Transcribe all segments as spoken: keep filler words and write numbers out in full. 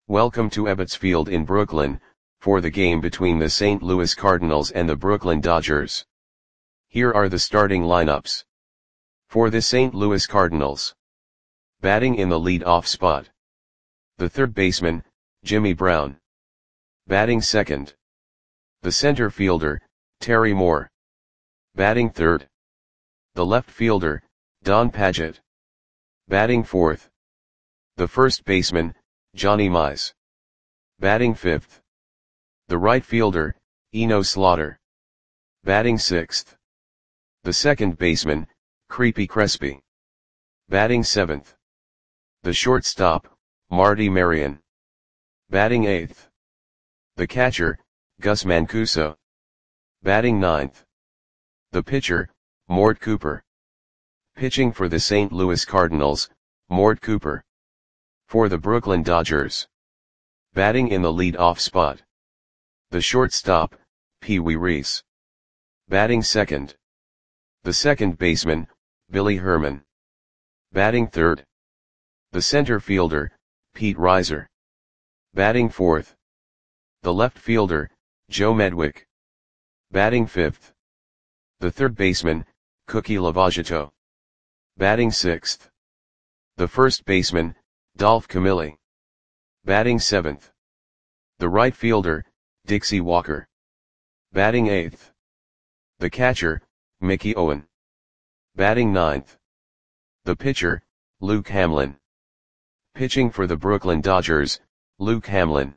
Welcome to Ebbets Field in Brooklyn, for the game between the Saint Louis Cardinals and the Brooklyn Dodgers. Here are the starting lineups. For the Saint Louis Cardinals. Batting in the lead-off spot. The third baseman, Jimmy Brown. Batting second. The center fielder, Terry Moore. Batting third. The left fielder, Don Padgett. Batting fourth. The first baseman, Johnny Mize. Batting fifth. The right fielder, Eno Slaughter. Batting sixth. The second baseman, Creepy Crespi. Batting seventh. The shortstop, Marty Marion. Batting eighth. The catcher, Gus Mancuso. Batting ninth. The pitcher, Mort Cooper. Pitching for the Saint Louis Cardinals, Mort Cooper. For the Brooklyn Dodgers. Batting in the lead-off spot. The shortstop, Pee Wee Reese. Batting second. The second baseman, Billy Herman. Batting third. The center fielder, Pete Reiser. Batting fourth. The left fielder, Joe Medwick. Batting fifth. The third baseman, Cookie Lavagetto. Batting sixth. The first baseman, Dolph Camilli. Batting seventh. The right fielder, Dixie Walker. Batting eighth. The catcher, Mickey Owen. Batting ninth. The pitcher, Luke Hamlin. Pitching for the Brooklyn Dodgers, Luke Hamlin.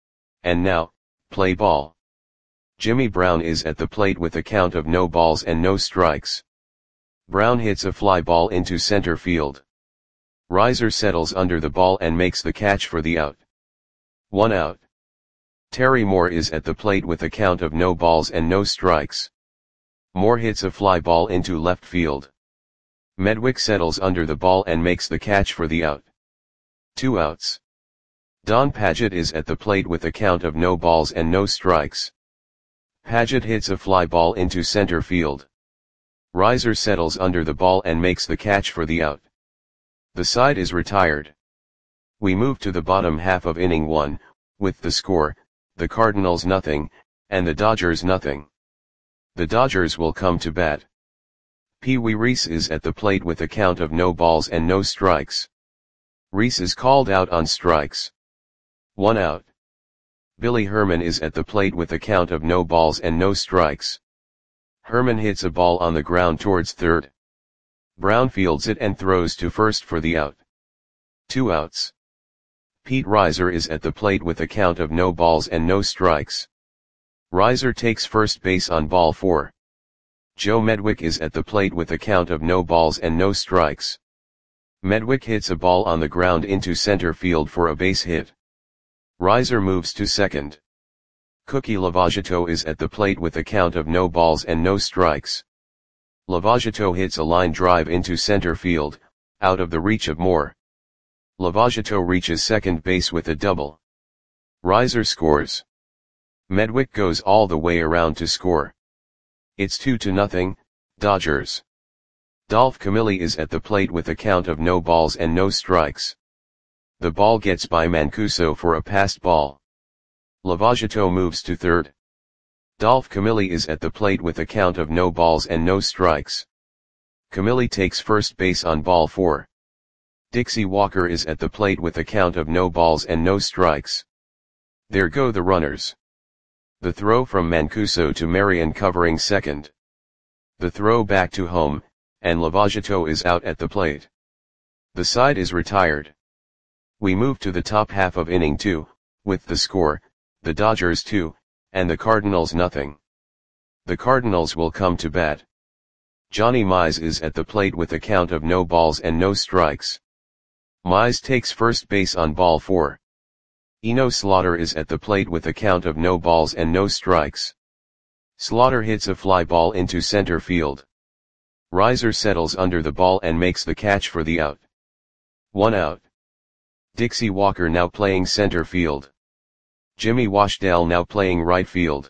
And now, play ball. Jimmy Brown is at the plate with a count of no balls and no strikes. Brown hits a fly ball into center field. Reiser settles under the ball and makes the catch for the out. One out. Terry Moore is at the plate with a count of no balls and no strikes. Moore hits a fly ball into left field. Medwick settles under the ball and makes the catch for the out. Two outs. Don Padgett is at the plate with a count of no balls and no strikes. Padgett hits a fly ball into center field. Reiser settles under the ball and makes the catch for the out. The side is retired. We move to the bottom half of inning one, with the score, the Cardinals nothing, and the Dodgers nothing. The Dodgers will come to bat. Pee Wee Reese is at the plate with a count of no balls and no strikes. Reese is called out on strikes. One out. Billy Herman is at the plate with a count of no balls and no strikes. Herman hits a ball on the ground towards third. Brown fields it and throws to first for the out. Two outs. Pete Reiser is at the plate with a count of no balls and no strikes. Reiser takes first base on ball four. Joe Medwick is at the plate with a count of no balls and no strikes. Medwick hits a ball on the ground into center field for a base hit. Reiser moves to second. Cookie Lavagetto is at the plate with a count of no balls and no strikes. Lavagetto hits a line drive into center field, out of the reach of Moore. Lavagetto reaches second base with a double. Reiser scores. Medwick goes all the way around to score. It's two to nothing, Dodgers. Dolph Camilli is at the plate with a count of no balls and no strikes. The ball gets by Mancuso for a passed ball. Lavagetto moves to third. Dolph Camilli is at the plate with a count of no balls and no strikes. Camilli takes first base on ball four. Dixie Walker is at the plate with a count of no balls and no strikes. There go the runners. The throw from Mancuso to Marion covering second. The throw back to home, and Lavagetto is out at the plate. The side is retired. We move to the top half of inning two, with the score, the Dodgers two, and the Cardinals nothing. The Cardinals will come to bat. Johnny Mize is at the plate with a count of no balls and no strikes. Mize takes first base on ball four. Eno Slaughter is at the plate with a count of no balls and no strikes. Slaughter hits a fly ball into center field. Reiser settles under the ball and makes the catch for the out. One out. Dixie Walker now playing center field. Jimmy Washdale now playing right field.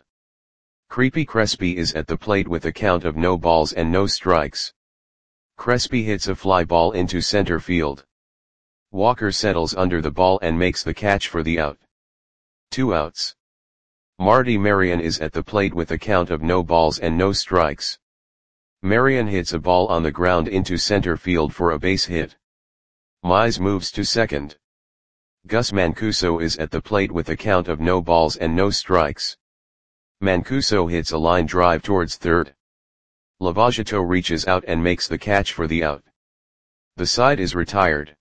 Creepy Crespi is at the plate with a count of no balls and no strikes. Crespi hits a fly ball into center field. Walker settles under the ball and makes the catch for the out. Two outs. Marty Marion is at the plate with a count of no balls and no strikes. Marion hits a ball on the ground into center field for a base hit. Mize moves to second. Gus Mancuso is at the plate with a count of no balls and no strikes. Mancuso hits a line drive towards third. Lavagetto reaches out and makes the catch for the out. The side is retired.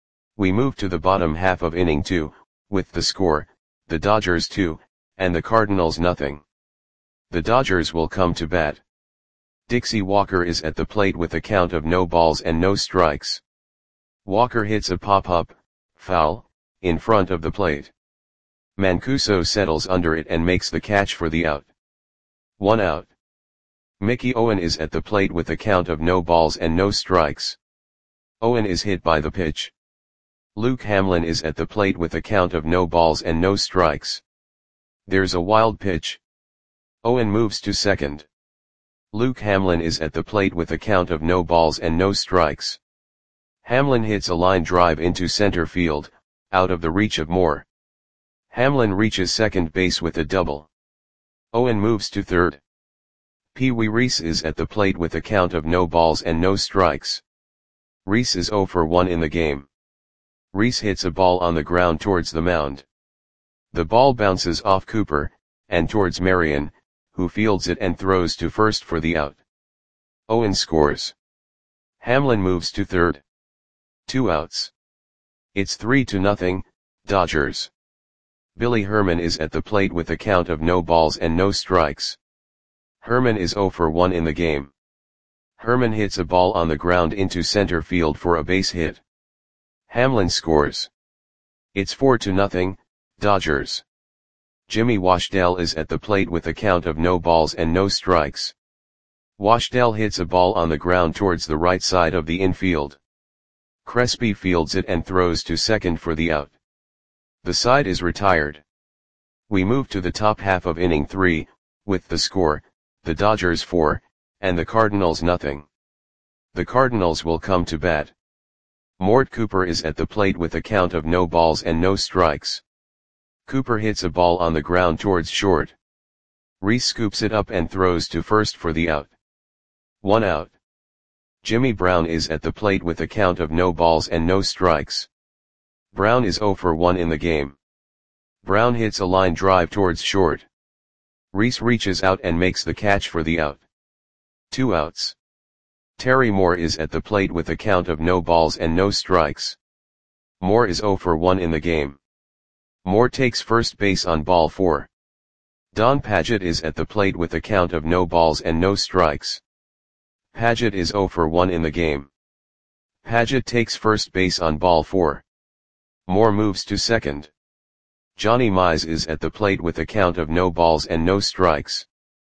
We move to the bottom half of inning two, with the score, the Dodgers two, and the Cardinals nothing. The Dodgers will come to bat. Dixie Walker is at the plate with a count of no balls and no strikes. Walker hits a pop-up, foul, in front of the plate. Mancuso settles under it and makes the catch for the out. One out. Mickey Owen is at the plate with a count of no balls and no strikes. Owen is hit by the pitch. Luke Hamlin is at the plate with a count of no balls and no strikes. There's a wild pitch. Owen moves to second. Luke Hamlin is at the plate with a count of no balls and no strikes. Hamlin hits a line drive into center field, out of the reach of Moore. Hamlin reaches second base with a double. Owen moves to third. Pee Wee Reese is at the plate with a count of no balls and no strikes. Reese is oh for one in the game. Reese hits a ball on the ground towards the mound. The ball bounces off Cooper, and towards Marion, who fields it and throws to first for the out. Owen scores. Hamlin moves to third. Two outs. It's three to nothing, Dodgers. Billy Herman is at the plate with a count of no balls and no strikes. Herman is oh for one in the game. Herman hits a ball on the ground into center field for a base hit. Hamlin scores. It's four to nothing, Dodgers. Jimmy Washdale is at the plate with a count of no balls and no strikes. Washdale hits a ball on the ground towards the right side of the infield. Crespi fields it and throws to second for the out. The side is retired. We move to the top half of inning three, with the score, the Dodgers four, and the Cardinals nothing. The Cardinals will come to bat. Mort Cooper is at the plate with a count of no balls and no strikes. Cooper hits a ball on the ground towards short. Reese scoops it up and throws to first for the out. One out. Jimmy Brown is at the plate with a count of no balls and no strikes. Brown is oh for one in the game. Brown hits a line drive towards short. Reese reaches out and makes the catch for the out. Two outs. Terry Moore is at the plate with a count of no balls and no strikes. Moore is oh for one in the game. Moore takes first base on ball four. Don Padgett is at the plate with a count of no balls and no strikes. Padgett is oh for one in the game. Padgett takes first base on ball four. Moore moves to second. Johnny Mize is at the plate with a count of no balls and no strikes.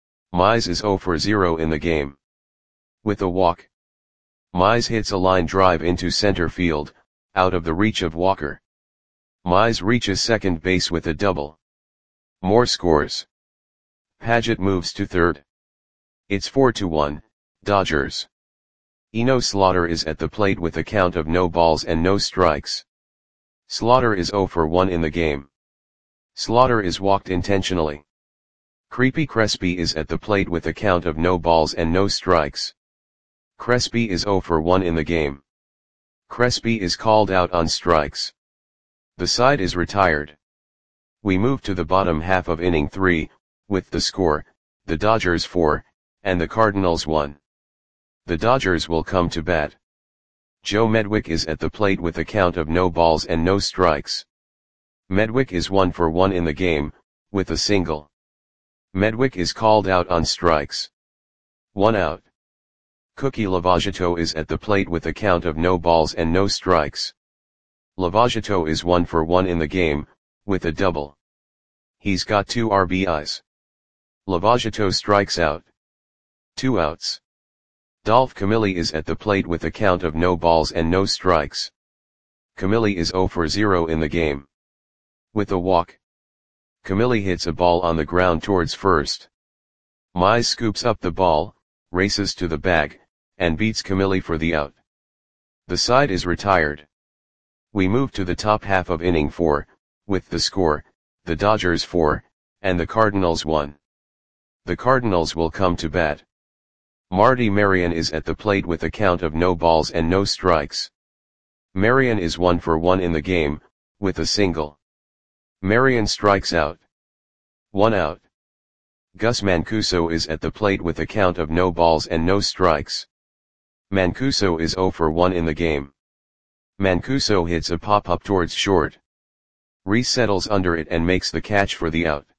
Mize is oh for zero in the game. With a walk. Mize hits a line drive into center field, out of the reach of Walker. Mize reaches second base with a double. Moore scores. Padgett moves to third. It's four to one, Dodgers. Eno Slaughter is at the plate with a count of no balls and no strikes. Slaughter is oh for one in the game. Slaughter is walked intentionally. Creepy Crespi is at the plate with a count of no balls and no strikes. Crespi is oh for one in the game. Crespi is called out on strikes. The side is retired. We move to the bottom half of inning three, with the score, the Dodgers four, and the Cardinals one. The Dodgers will come to bat. Joe Medwick is at the plate with a count of no balls and no strikes. Medwick is one for one in the game, with a single. Medwick is called out on strikes. One out. Cookie Lavagetto is at the plate with a count of no balls and no strikes. Lavagetto is one for one in the game, with a double. He's got two R B Is. Lavagetto strikes out. Two outs. Dolph Camilli is at the plate with a count of no balls and no strikes. Camilli is oh for zero in the game. With a walk. Camilli hits a ball on the ground towards first. Mize scoops up the ball, races to the bag, and beats Camilli for the out. The side is retired. We move to the top half of inning four, with the score, the Dodgers four, and the Cardinals one. The Cardinals will come to bat. Marty Marion is at the plate with a count of no balls and no strikes. Marion is one for one in the game, with a single. Marion strikes out. One out. Gus Mancuso is at the plate with a count of no balls and no strikes. Mancuso is zero for one in the game. Mancuso hits a pop-up towards short. Rhys settles under it and makes the catch for the out.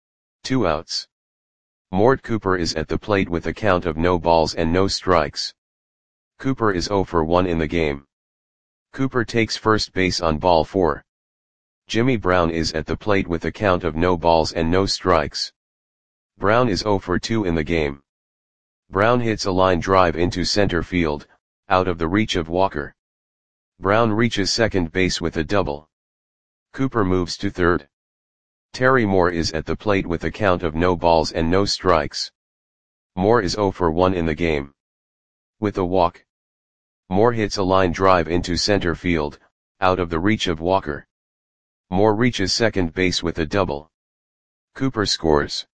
Two outs. Mort Cooper is at the plate with a count of no balls and no strikes. Cooper is zero for one in the game. Cooper takes first base on ball four. Jimmy Brown is at the plate with a count of no balls and no strikes. Brown is zero for two in the game. Brown hits a line drive into center field, out of the reach of Walker. Brown reaches second base with a double. Cooper moves to third. Terry Moore is at the plate with a count of no balls and no strikes. Moore is zero for one in the game. With a walk. Moore hits a line drive into center field, out of the reach of Walker. Moore reaches second base with a double. Cooper scores.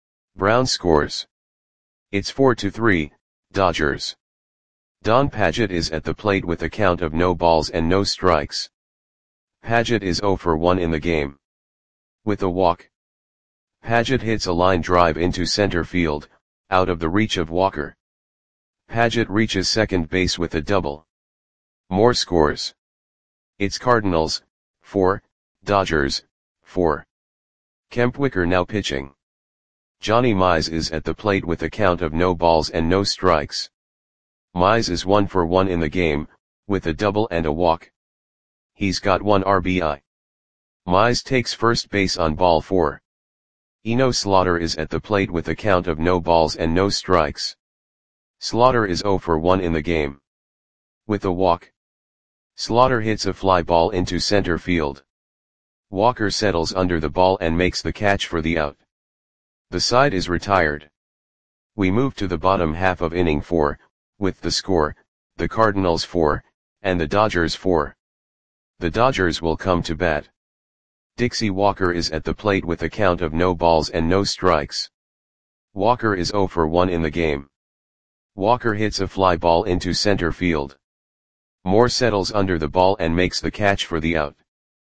Brown scores. It's four to three, Dodgers. Don Padgett is at the plate with a count of no balls and no strikes. Padgett is zero for one in the game. With a walk. Padgett hits a line drive into center field, out of the reach of Walker. Padgett reaches second base with a double. Moore scores. It's Cardinals, four, Dodgers, four. Kemp Wicker now pitching. Johnny Mize is at the plate with a count of no balls and no strikes. Mize is one for one in the game, with a double and a walk. He's got one R B I. Mize takes first base on ball four. Eno Slaughter is at the plate with a count of no balls and no strikes. Slaughter is zero for one in the game. With a walk. Slaughter hits a fly ball into center field. Walker settles under the ball and makes the catch for the out. The side is retired. We move to the bottom half of inning four, with the score, the Cardinals four, and the Dodgers four. The Dodgers will come to bat. Dixie Walker is at the plate with a count of no balls and no strikes. Walker is zero for one in the game. Walker hits a fly ball into center field. Moore settles under the ball and makes the catch for the out.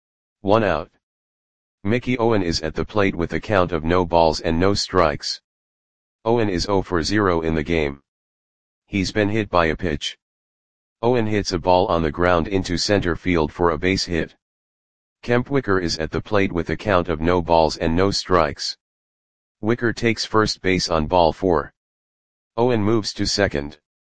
One out. Mickey Owen is at the plate with a count of no balls and no strikes. Owen is zero for zero in the game. He's been hit by a pitch. Owen hits a ball on the ground into center field for a base hit. Kemp Wicker is at the plate with a count of no balls and no strikes. Wicker takes first base on ball four. Owen moves to second.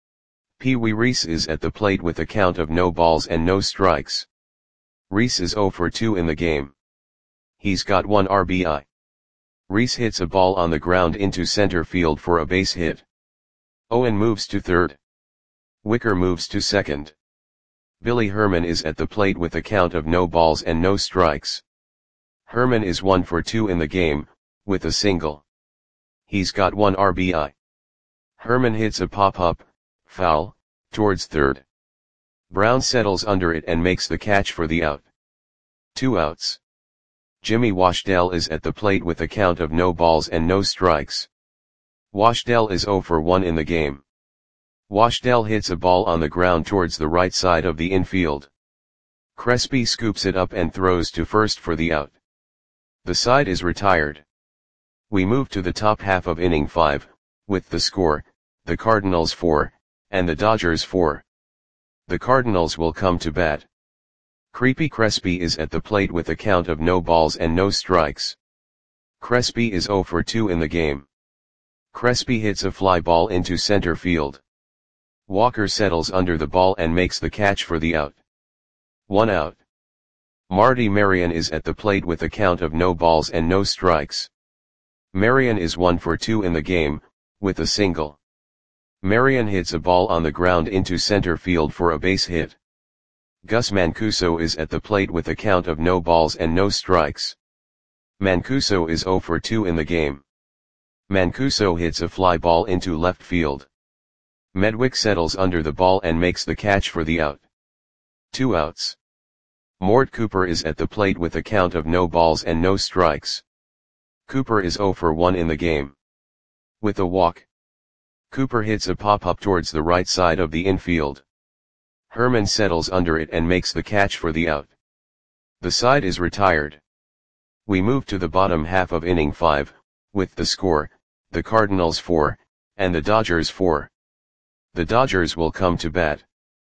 Pee Wee Reese is at the plate with a count of no balls and no strikes. Reese is zero for two in the game. He's got one R B I. Reese hits a ball on the ground into center field for a base hit. Owen moves to third. Wicker moves to second. Billy Herman is at the plate with a count of no balls and no strikes. Herman is one for two in the game, with a single. He's got one R B I. Herman hits a pop-up, foul, towards third. Brown settles under it and makes the catch for the out. Two outs. Jimmy Washdell is at the plate with a count of no balls and no strikes. Washdell is zero for one in the game. Washdell hits a ball on the ground towards the right side of the infield. Crespi scoops it up and throws to first for the out. The side is retired. We move to the top half of inning five, with the score, the Cardinals four, and the Dodgers four. The Cardinals will come to bat. Creepy Crespi is at the plate with a count of no balls and no strikes. Crespi is zero for two in the game. Crespi hits a fly ball into center field. Walker settles under the ball and makes the catch for the out. One out. Marty Marion is at the plate with a count of no balls and no strikes. Marion is one for two in the game, with a single. Marion hits a ball on the ground into center field for a base hit. Gus Mancuso is at the plate with a count of no balls and no strikes. Mancuso is zero for two in the game. Mancuso hits a fly ball into left field. Medwick settles under the ball and makes the catch for the out. Two outs. Mort Cooper is at the plate with a count of no balls and no strikes. Cooper is zero for one in the game. With a walk, Cooper hits a pop-up towards the right side of the infield. Herman settles under it and makes the catch for the out. The side is retired. We move to the bottom half of inning five, with the score, the Cardinals four, and the Dodgers four. The Dodgers will come to bat.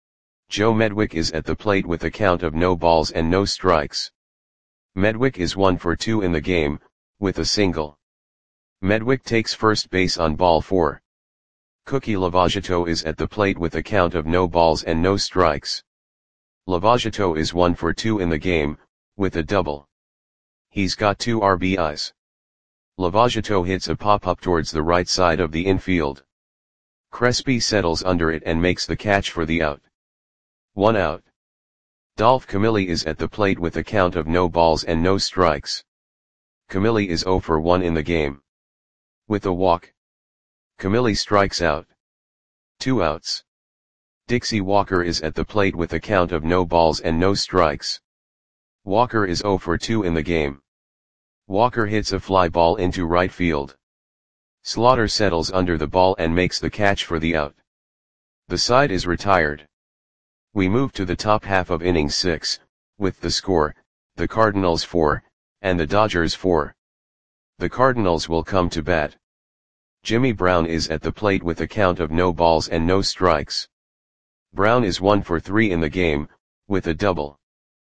Joe Medwick is at the plate with a count of no balls and no strikes. Medwick is one for two in the game, with a single. Medwick takes first base on ball four. Cookie Lavagetto is at the plate with a count of no balls and no strikes. Lavagetto is one for two in the game, with a double. He's got two R B Is. Lavagetto hits a pop-up towards the right side of the infield. Crespi settles under it and makes the catch for the out. One out. Dolph Camilli is at the plate with a count of no balls and no strikes. Camilli is zero for one in the game. With a walk, Camilli strikes out. Two outs. Dixie Walker is at the plate with a count of no balls and no strikes. Walker is zero for two in the game. Walker hits a fly ball into right field. Slaughter settles under the ball and makes the catch for the out. The side is retired. We move to the top half of inning six, with the score, the Cardinals four, and the Dodgers four. The Cardinals will come to bat. Jimmy Brown is at the plate with a count of no balls and no strikes. Brown is one for three in the game, with a double.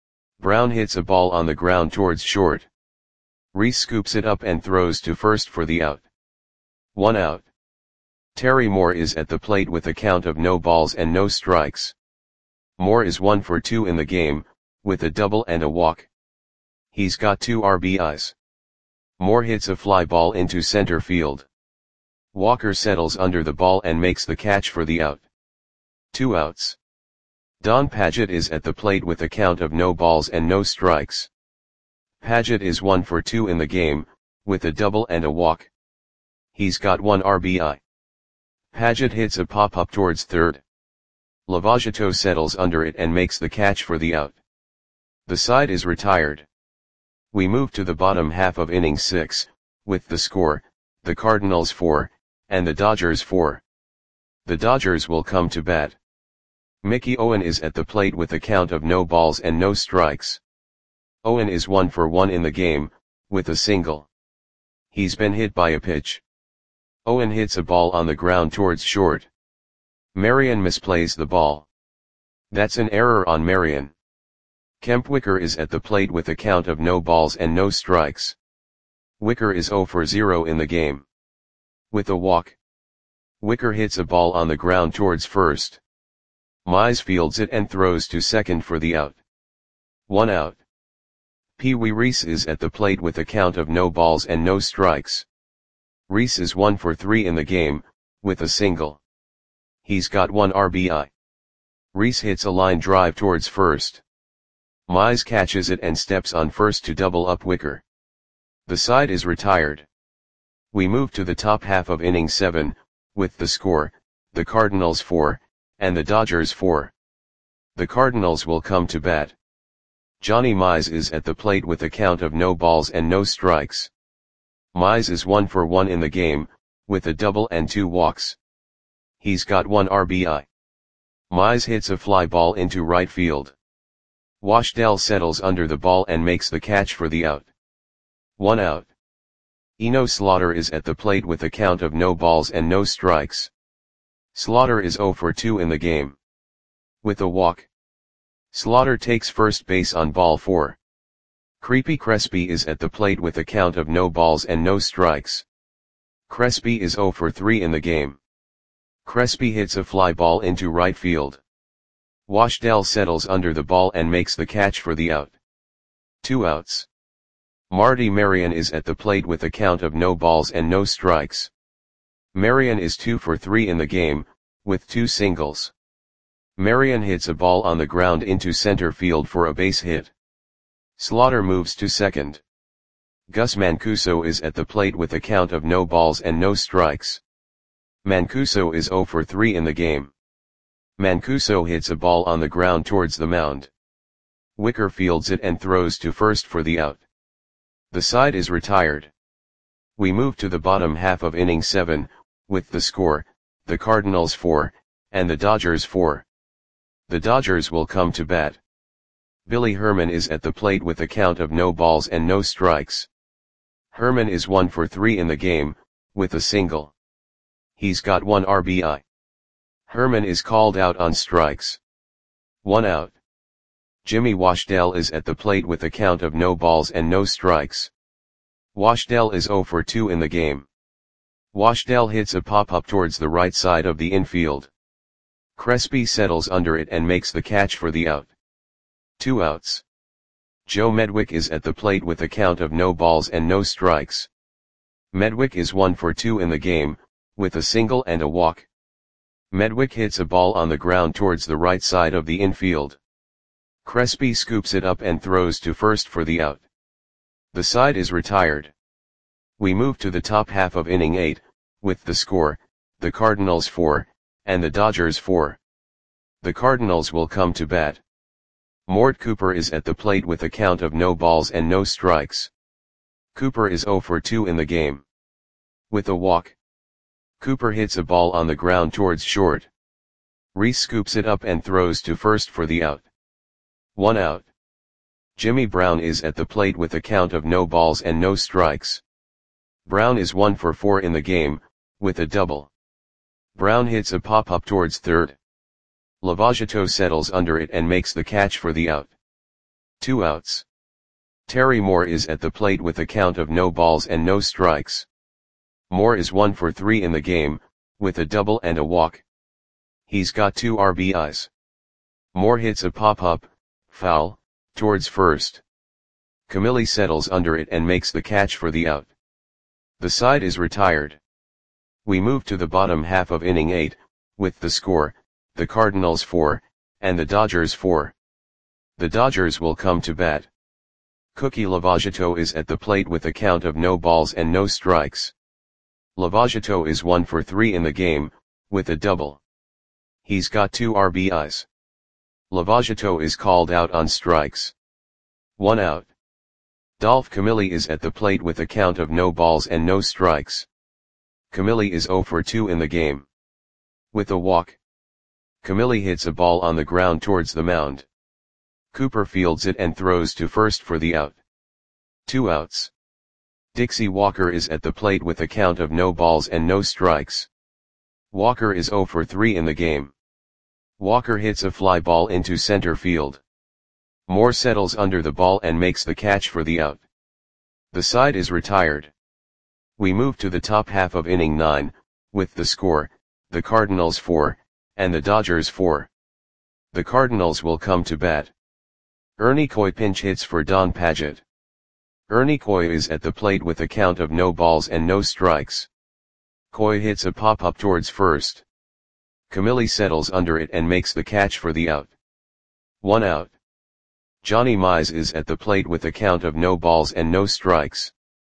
Brown hits a ball on the ground towards short. Reese scoops it up and throws to first for the out. One out. Terry Moore is at the plate with a count of no balls and no strikes. Moore is one for two in the game, with a double and a walk. He's got two R B Is. Moore hits a fly ball into center field. Walker settles under the ball and makes the catch for the out. Two outs. Don Padgett is at the plate with a count of no balls and no strikes. Padgett is one for two in the game, with a double and a walk. He's got one R B I. Padgett hits a pop-up towards third. Lavagetto settles under it and makes the catch for the out. The side is retired. We move to the bottom half of inning six, with the score, the Cardinals four, and the Dodgers four. The Dodgers will come to bat. Mickey Owen is at the plate with a count of no balls and no strikes. Owen is one for one in the game, with a single. He's been hit by a pitch. Owen hits a ball on the ground towards short. Marion misplays the ball. That's an error on Marion. Kemp Wicker is at the plate with a count of no balls and no strikes. Wicker is zero for zero in the game. With a walk, Wicker hits a ball on the ground towards first. Mize fields it and throws to second for the out. One out. Pee Wee Reese is at the plate with a count of no balls and no strikes. Reese is one for three in the game, with a single. He's got one R B I. Reese hits a line drive towards first. Mize catches it and steps on first to double up Wicker. The side is retired. We move to the top half of inning seven, with the score, the Cardinals four, and the Dodgers four. The Cardinals will come to bat. Johnny Mize is at the plate with a count of no balls and no strikes. Mize is one for one in the game, with a double and two walks. He's got one R B I. Mize hits a fly ball into right field. Washdell settles under the ball and makes the catch for the out. One out. Eno Slaughter is at the plate with a count of no balls and no strikes. Slaughter is zero for two in the game. With a walk, Slaughter takes first base on ball four. Creepy Crespi is at the plate with a count of no balls and no strikes. Crespi is zero for three in the game. Crespi hits a fly ball into right field. Washdell settles under the ball and makes the catch for the out. Two outs. Marty Marion is at the plate with a count of no balls and no strikes. Marion is two for three in the game, with two singles. Marion hits a ball on the ground into center field for a base hit. Slaughter moves to second. Gus Mancuso is at the plate with a count of no balls and no strikes. Mancuso is zero for three in the game. Mancuso hits a ball on the ground towards the mound. Wicker fields it and throws to first for the out. The side is retired. We move to the bottom half of inning seven, with the score, the Cardinals four, and the Dodgers four. The Dodgers will come to bat. Billy Herman is at the plate with a count of no balls and no strikes. Herman is one for three in the game, with a single. He's got one R B I. Herman is called out on strikes. One out. Jimmy Washdell is at the plate with a count of no balls and no strikes. Washdell is zero for two in the game. Washdell hits a pop-up towards the right side of the infield. Crespi settles under it and makes the catch for the out. Two outs. Joe Medwick is at the plate with a count of no balls and no strikes. Medwick is one for two in the game, with a single and a walk. Medwick hits a ball on the ground towards the right side of the infield. Crespi scoops it up and throws to first for the out. The side is retired. We move to the top half of inning eight, with the score, the Cardinals four, and the Dodgers four. The Cardinals will come to bat. Mort Cooper is at the plate with a count of no balls and no strikes. Cooper is zero for two in the game. With a walk. Cooper hits a ball on the ground towards short. Reese scoops it up and throws to first for the out. One out. Jimmy Brown is at the plate with a count of no balls and no strikes. Brown is one for four in the game, with a double. Brown hits a pop-up towards third. Lavagetto settles under it and makes the catch for the out. Two outs. Terry Moore is at the plate with a count of no balls and no strikes. Moore is one for three in the game, with a double and a walk. He's got two R B Is. Moore hits a pop-up, foul, towards first. Camilli settles under it and makes the catch for the out. The side is retired. We move to the bottom half of inning eight, with the score, the Cardinals four, and the Dodgers four. The Dodgers will come to bat. Cookie Lavagetto is at the plate with a count of no balls and no strikes. Lavagetto is one for three in the game, with a double. He's got two R B Is. Lavagetto is called out on strikes. One out. Dolph Camilli is at the plate with a count of no balls and no strikes. Camilli is zero for two in the game. With a walk. Camilli hits a ball on the ground towards the mound. Cooper fields it and throws to first for the out. Two outs. Dixie Walker is at the plate with a count of no balls and no strikes. Walker is zero for three in the game. Walker hits a fly ball into center field. Moore settles under the ball and makes the catch for the out. The side is retired. We move to the top half of inning nine, with the score, the Cardinals four, and the Dodgers four. The Cardinals will come to bat. Ernie Coy pinch hits for Don Padgett. Ernie Coy is at the plate with a count of no balls and no strikes. Coy hits a pop-up towards first. Camilli settles under it and makes the catch for the out. One out. Johnny Mize is at the plate with a count of no balls and no strikes.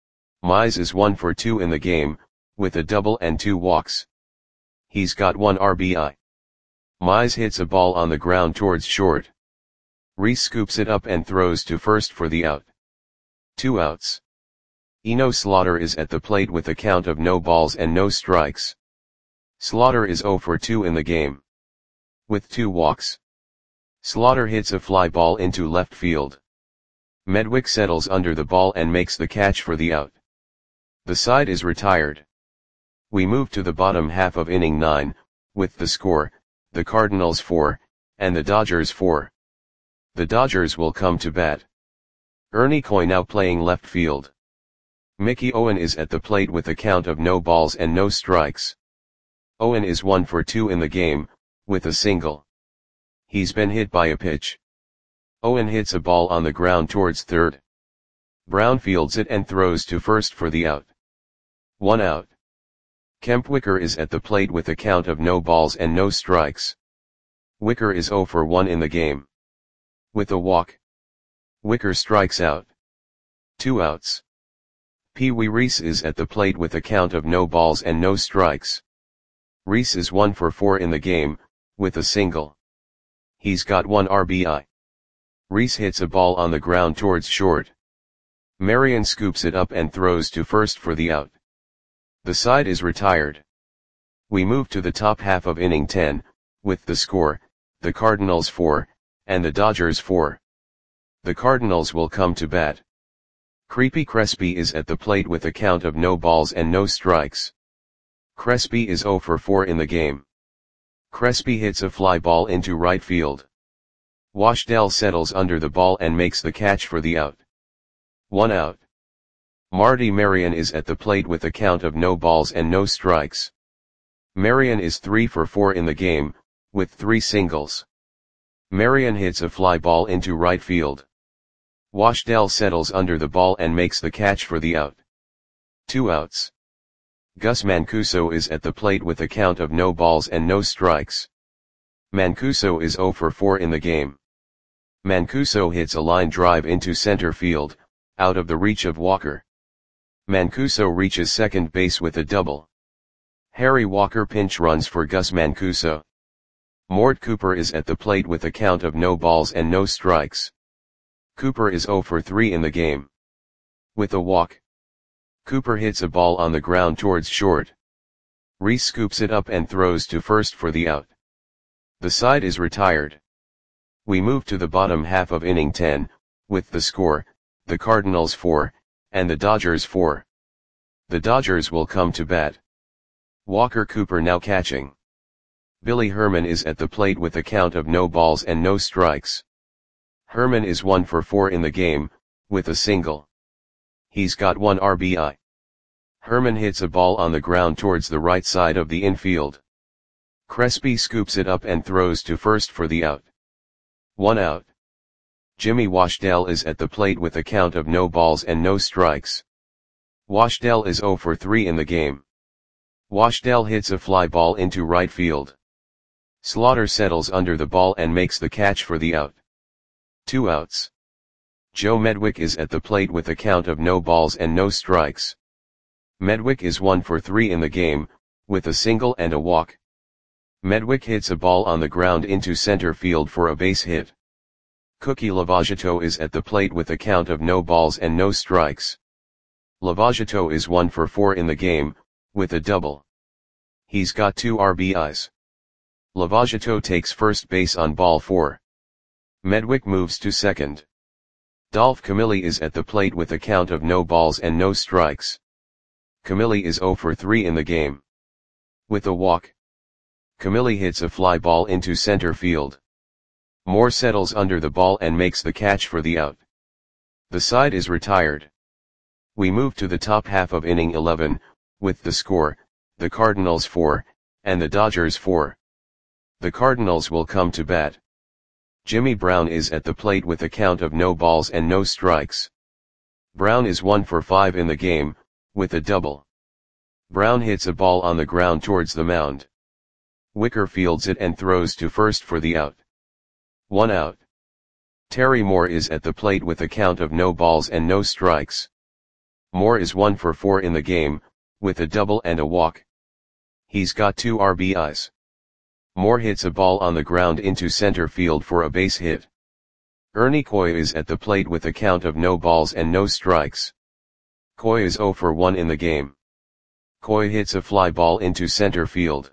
Mize is one for two in the game, with a double and two walks. He's got one R B I. Mize hits a ball on the ground towards short. Reese scoops it up and throws to first for the out. Two outs. Eno Slaughter is at the plate with a count of no balls and no strikes. Slaughter is zero for two in the game. With two walks. Slaughter hits a fly ball into left field. Medwick settles under the ball and makes the catch for the out. The side is retired. We move to the bottom half of inning nine, with the score, the Cardinals four, and the Dodgers four. The Dodgers will come to bat. Ernie Coy now playing left field. Mickey Owen is at the plate with a count of no balls and no strikes. Owen is one for two in the game, with a single. He's been hit by a pitch. Owen hits a ball on the ground towards third. Brown fields it and throws to first for the out. One out. Kemp Wicker is at the plate with a count of no balls and no strikes. Wicker is zero for one in the game. With a walk. Wicker strikes out. Two outs. Pee Wee Reese is at the plate with a count of no balls and no strikes. Reese is one for four in the game, with a single. He's got one R B I. Reese hits a ball on the ground towards short. Marion scoops it up and throws to first for the out. The side is retired. We move to the top half of inning ten, with the score, the Cardinals four, and the Dodgers four. The Cardinals will come to bat. Creepy Crespi is at the plate with a count of no balls and no strikes. Crespi is zero for four in the game. Crespi hits a fly ball into right field. Washdell settles under the ball and makes the catch for the out. One out. Marty Marion is at the plate with a count of no balls and no strikes. Marion is three for four in the game, with three singles. Marion hits a fly ball into right field. Washdell settles under the ball and makes the catch for the out. Two outs. Gus Mancuso is at the plate with a count of no balls and no strikes. Mancuso is zero for four in the game. Mancuso hits a line drive into center field, out of the reach of Walker. Mancuso reaches second base with a double. Harry Walker pinch runs for Gus Mancuso. Mort Cooper is at the plate with a count of no balls and no strikes. Cooper is zero for three in the game. With a walk, Cooper hits a ball on the ground towards short. Reese scoops it up and throws to first for the out. The side is retired. We move to the bottom half of inning ten, with the score, the Cardinals four, and the Dodgers four. The Dodgers will come to bat. Walker Cooper now catching. Billy Herman is at the plate with a count of no balls and no strikes. Herman is one for four in the game, with a single. He's got one R B I. Herman hits a ball on the ground towards the right side of the infield. Crespi scoops it up and throws to first for the out. One out. Jimmy Washdell is at the plate with a count of no balls and no strikes. Washdell is zero for three in the game. Washdell hits a fly ball into right field. Slaughter settles under the ball and makes the catch for the out. Two outs. Joe Medwick is at the plate with a count of no balls and no strikes. Medwick is one for three in the game, with a single and a walk. Medwick hits a ball on the ground into center field for a base hit. Cookie Lavagetto is at the plate with a count of no balls and no strikes. Lavagetto is one for four in the game, with a double. He's got two R B Is. Lavagetto takes first base on ball four. Medwick moves to second. Dolph Camilli is at the plate with a count of no balls and no strikes. Camilli is zero for three in the game. With a walk, Camilli hits a fly ball into center field. Moore settles under the ball and makes the catch for the out. The side is retired. We move to the top half of inning eleven, with the score, the Cardinals four, and the Dodgers four. The Cardinals will come to bat. Jimmy Brown is at the plate with a count of no balls and no strikes. Brown is one for five in the game, with a double. Brown hits a ball on the ground towards the mound. Wicker fields it and throws to first for the out. One out. Terry Moore is at the plate with a count of no balls and no strikes. Moore is one for four in the game, with a double and a walk. He's got two R B Is. Moore hits a ball on the ground into center field for a base hit. Ernie Coy is at the plate with a count of no balls and no strikes. Coy is zero for one in the game. Coy hits a fly ball into center field.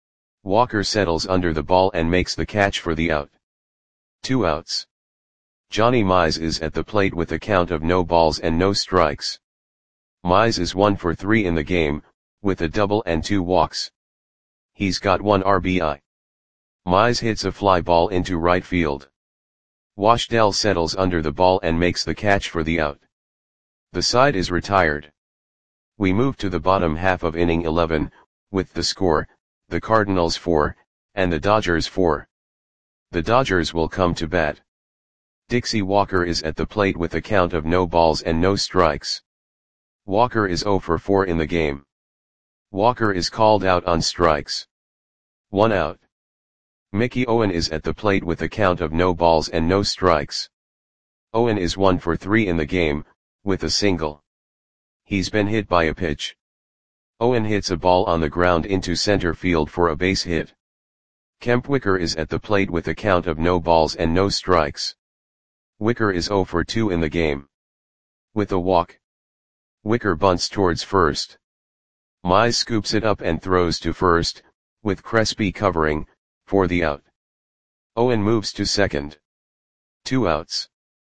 Walker settles under the ball and makes the catch for the out. Two outs. Johnny Mize is at the plate with a count of no balls and no strikes. Mize is one for three in the game, with a double and two walks. He's got one R B I. Mize hits a fly ball into right field. Washdell settles under the ball and makes the catch for the out. The side is retired. We move to the bottom half of inning eleven, with the score, the Cardinals four, and the Dodgers four. The Dodgers will come to bat. Dixie Walker is at the plate with a count of no balls and no strikes. Walker is zero for four in the game. Walker is called out on strikes. One out. Mickey Owen is at the plate with a count of no balls and no strikes. Owen is one for three in the game, with a single. He's been hit by a pitch. Owen hits a ball on the ground into center field for a base hit. Kemp Wicker is at the plate with a count of no balls and no strikes. Wicker is zero for two in the game. With a walk, Wicker bunts towards first. Mize scoops it up and throws to first, with Crespi covering, for the out. Owen moves to second. Two outs.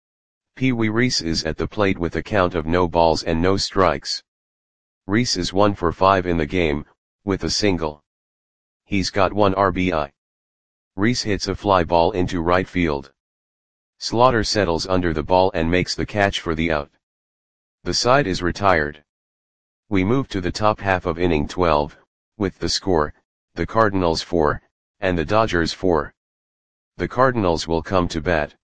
Pee Wee Reese is at the plate with a count of no balls and no strikes. Reese is one for five in the game, with a single. He's got one R B I. Reese hits a fly ball into right field. Slaughter settles under the ball and makes the catch for the out. The side is retired. We move to the top half of inning twelve, with the score, the Cardinals four, and the Dodgers four. The Cardinals will come to bat.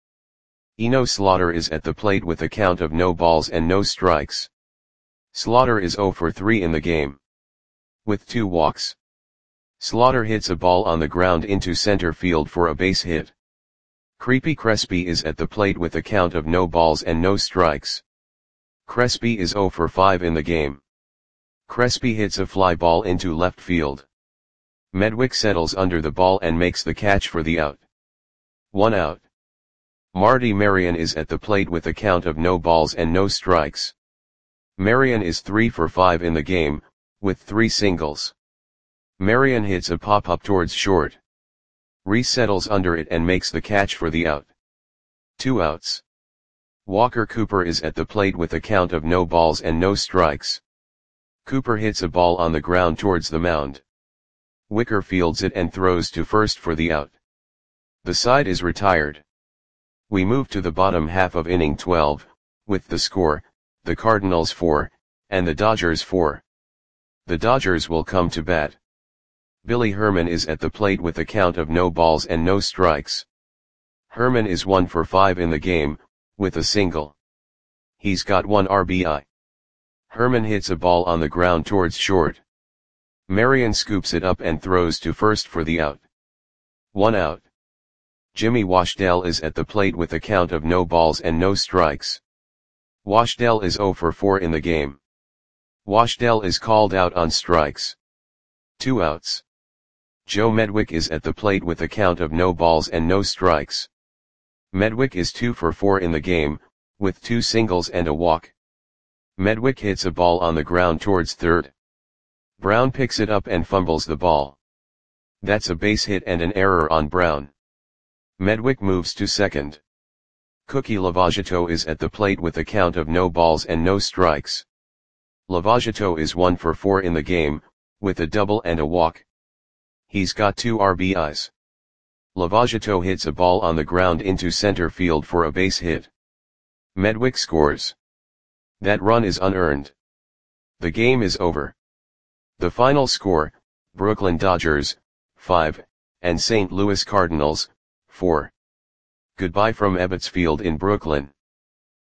Eno Slaughter is at the plate with a count of no balls and no strikes. Slaughter is zero for three in the game. With two walks. Slaughter hits a ball on the ground into center field for a base hit. Creepy Crespi is at the plate with a count of no balls and no strikes. Crespi is zero for five in the game. Crespi hits a fly ball into left field. Medwick settles under the ball and makes the catch for the out. One out. Marty Marion is at the plate with a count of no balls and no strikes. Marion is three for five in the game, with three singles. Marion hits a pop-up towards short. Reese settles under it and makes the catch for the out. Two outs. Walker Cooper is at the plate with a count of no balls and no strikes. Cooper hits a ball on the ground towards the mound. Wicker fields it and throws to first for the out. The side is retired. We move to the bottom half of inning twelve, with the score, the Cardinals four, and the Dodgers four. The Dodgers will come to bat. Billy Herman is at the plate with a count of no balls and no strikes. Herman is one for five in the game, with a single. He's got one R B I. Herman hits a ball on the ground towards short. Marion scoops it up and throws to first for the out. One out. Jimmy Washdell is at the plate with a count of no balls and no strikes. Washdell is zero for four in the game. Washdell is called out on strikes. Two outs. Joe Medwick is at the plate with a count of no balls and no strikes. Medwick is two for four in the game, with two singles and a walk. Medwick hits a ball on the ground towards third. Brown picks it up and fumbles the ball. That's a base hit and an error on Brown. Medwick moves to second. Cookie Lavagetto is at the plate with a count of no balls and no strikes. Lavagetto is one for four in the game, with a double and a walk. He's got two R B Is. Lavagetto hits a ball on the ground into center field for a base hit. Medwick scores. That run is unearned. The game is over. The final score, Brooklyn Dodgers, five, and Saint Louis Cardinals, four. Goodbye from Ebbets Field in Brooklyn.